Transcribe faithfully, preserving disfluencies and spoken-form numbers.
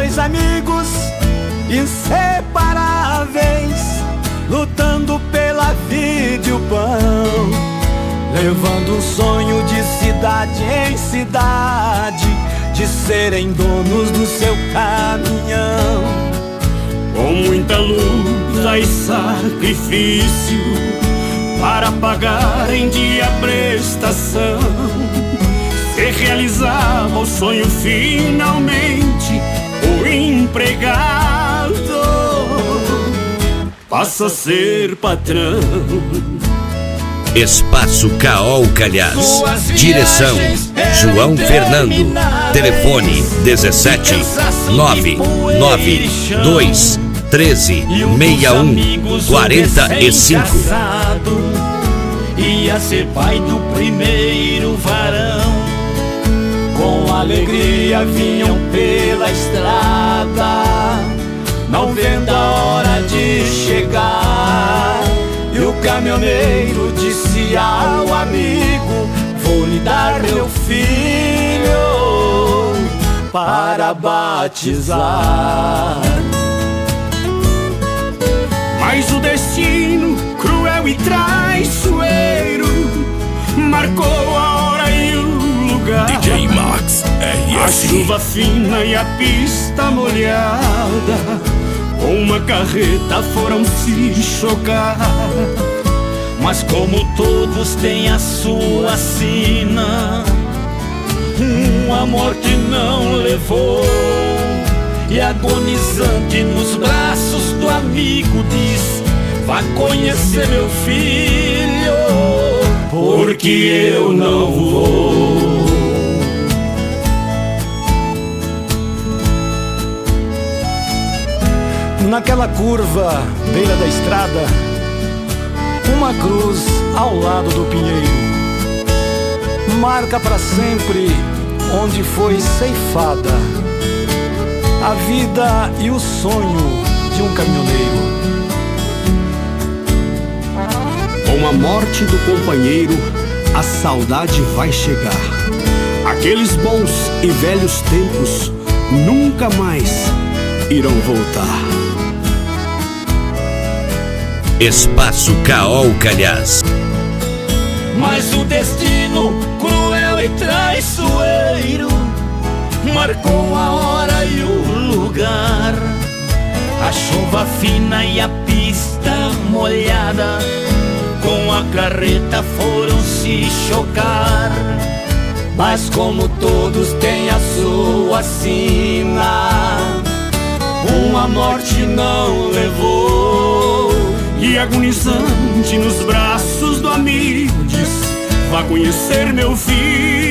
dois amigos inseparáveis, lutando pela vida e o pão, levando um sonho de cidade em cidade, de serem donos do seu caminhão. Com muita luta e sacrifício para pagar em dia a prestação, se realizava o sonho finalmente. O empregado passa a ser patrão. Espaço Caol Calhas. Direção João Fernando. Telefone dezessete nove nove dois treze sessenta e um quarenta e cinco. Ia ser pai do primeiro varão. Com alegria vinham pela estrada, não vendo a hora de chegar. E o caminhoneiro disse ao amigo: vou lhe dar meu filho para batizar. Mas o destino cruel e traiçoeiro marcou a hora e o lugar. D J Max R A S. chuva fina e a pista molhada, com uma carreta foram se chocar. Mas como todos têm a sua sina, uma morte não levou. E agonizante nos braços do amigo diz: vá conhecer meu filho, porque eu não vou. Naquela curva, beira da estrada, uma cruz ao lado do pinheiro marca para sempre onde foi ceifada a vida e o sonho de um caminhoneiro. Com a morte do companheiro, a saudade vai chegar. Aqueles bons e velhos tempos nunca mais irão voltar. Espaço Caol Calhas. Mas o destino cruel e traiçoeiro marcou a hora e o lugar. A chuva fina e a pista molhada, com a carreta foram se chocar. Mas como todos têm a sua sina, uma morte não levou. E agonizante nos braços do amigo diz: vá conhecer meu filho,